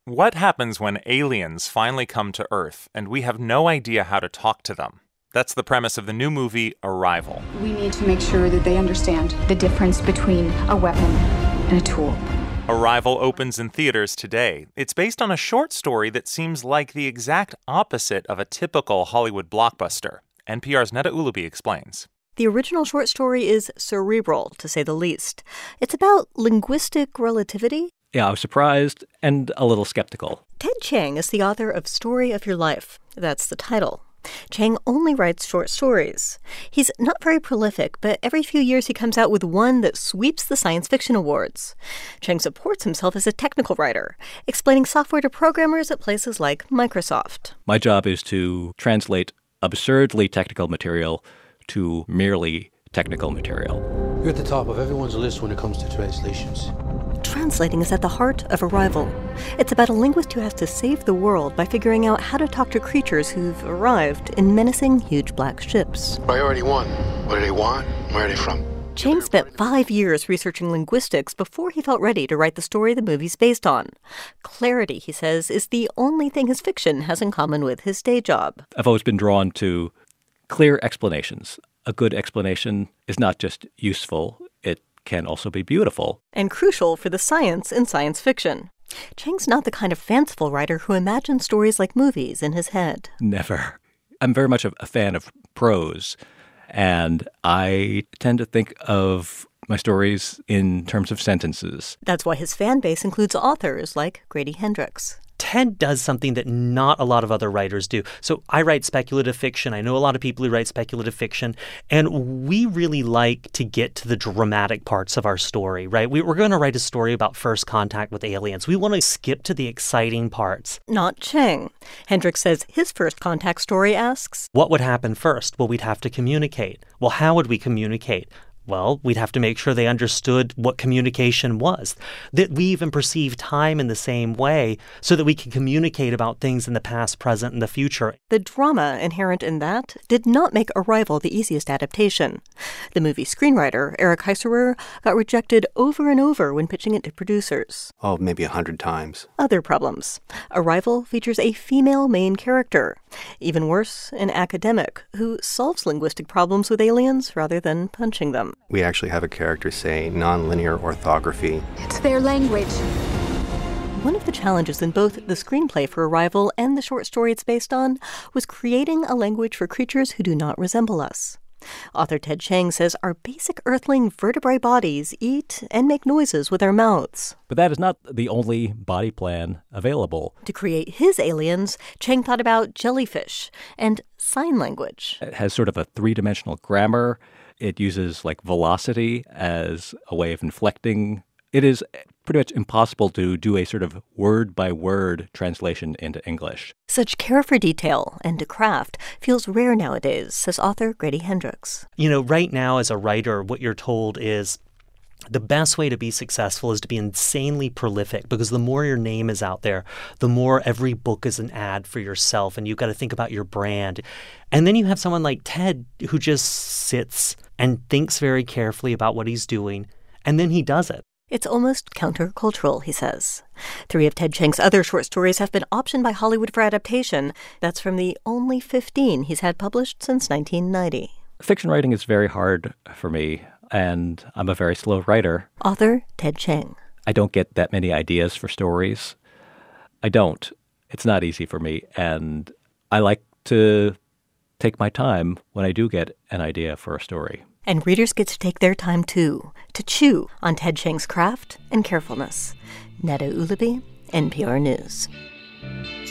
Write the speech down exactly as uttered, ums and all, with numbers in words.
What happens when aliens finally come to Earth and we have no idea how to talk to them? That's the premise of the new movie, Arrival. We need to make sure that they understand the difference between a weapon and a tool. Arrival opens in theaters today. It's based on a short story that seems like the exact opposite of a typical Hollywood blockbuster. N P R's Neda Ulaby explains. The original short story is cerebral, to say the least. It's about linguistic relativity. Yeah, I was surprised and a little skeptical. Ted Chiang is the author of Story of Your Life. That's the title. Chiang only writes short stories. He's not very prolific, but every few years he comes out with one that sweeps the science fiction awards. Chiang supports himself as a technical writer, explaining software to programmers at places like Microsoft. My job is to translate absurdly technical material to merely technical material. You're at the top of everyone's list when it comes to translations. Translating is at the heart of Arrival. It's about a linguist who has to save the world by figuring out how to talk to creatures who've arrived in menacing huge black ships. Priority one. What do they want? Where are they from? Chiang spent five years researching linguistics before he felt ready to write the story the movie's based on. Clarity, he says, is the only thing his fiction has in common with his day job. I've always been drawn to clear explanations. A good explanation is not just useful, it can also be beautiful. And crucial for the science in science fiction. Chiang's not the kind of fanciful writer who imagines stories like movies in his head. Never. I'm very much a fan of prose, and I tend to think of my stories in terms of sentences. That's why his fan base includes authors like Grady Hendrix. Ted does something that not a lot of other writers do. So I write speculative fiction. I know a lot of people who write speculative fiction, and we really like to get to the dramatic parts of our story, right? We, we're going to write a story about first contact with aliens. We want to skip to the exciting parts. Not Chiang. Hendrix says his first contact story asks, what would happen first? Well, we'd have to communicate. Well, how would we communicate? Well, we'd have to make sure they understood what communication was, that we even perceive time in the same way so that we can communicate about things in the past, present, and the future. The drama inherent in that did not make Arrival the easiest adaptation. The movie screenwriter, Eric Heiserer, got rejected over and over when pitching it to producers. Oh, maybe a hundred times. Other problems. Arrival features a female main character. Even worse, an academic who solves linguistic problems with aliens rather than punching them. We actually have a character say nonlinear orthography. It's their language. One of the challenges in both the screenplay for Arrival and the short story it's based on was creating a language for creatures who do not resemble us. Author Ted Chiang says our basic earthling vertebrate bodies eat and make noises with our mouths. But that is not the only body plan available. To create his aliens, Chiang thought about jellyfish and sign language. It has sort of a three-dimensional grammar. It uses, like, velocity as a way of inflecting. It is pretty much impossible to do a sort of word-by-word translation into English. Such care for detail and to craft feels rare nowadays, says author Grady Hendrix. You know, right now as a writer, what you're told is the best way to be successful is to be insanely prolific, because the more your name is out there, the more every book is an ad for yourself, and you've got to think about your brand. And then you have someone like Ted who just sits and thinks very carefully about what he's doing, and then he does it. It's almost countercultural, he says. Three of Ted Chiang's other short stories have been optioned by Hollywood for adaptation. That's from the only fifteen he's had published since nineteen ninety. Fiction writing is very hard for me, and I'm a very slow writer. Author Ted Chiang. I don't get that many ideas for stories. I don't. It's not easy for me, and I like to take my time when I do get an idea for a story. And readers get to take their time, too, to chew on Ted Chiang's craft and carefulness. Neda Ulaby, N P R News.